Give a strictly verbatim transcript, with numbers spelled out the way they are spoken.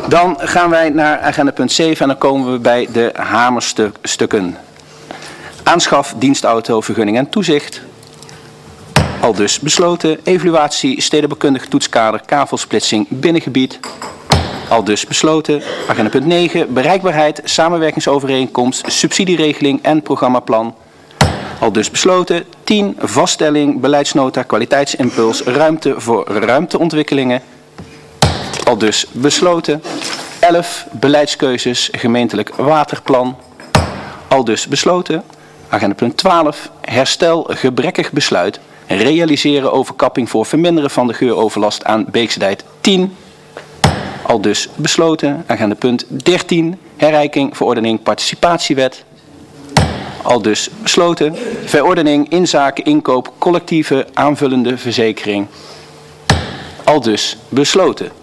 Dan gaan wij naar agenda punt zeven en dan komen we bij de hamerstukken. Aanschaf, dienstauto, vergunning en toezicht. Al dus besloten. Evaluatie, stedenbouwkundig toetskader, kavelsplitsing, binnengebied. Al dus besloten. Agenda punt negen. Bereikbaarheid, samenwerkingsovereenkomst, subsidieregeling en programmaplan. Al dus besloten. tien. Vaststelling, beleidsnota, kwaliteitsimpuls, ruimte voor ruimteontwikkelingen. Al dus besloten. elf. Beleidskeuzes, gemeentelijk waterplan. Al dus besloten. Agenda punt twaalf. Herstel, gebrekkig besluit. Realiseren overkapping voor verminderen van de geuroverlast aan Beekse Dijk tien. Al dus besloten. Agenda punt dertien. Herrijking, verordening, participatiewet. Al dus besloten. Verordening, inzake, inkoop, collectieve, aanvullende verzekering. Al dus besloten.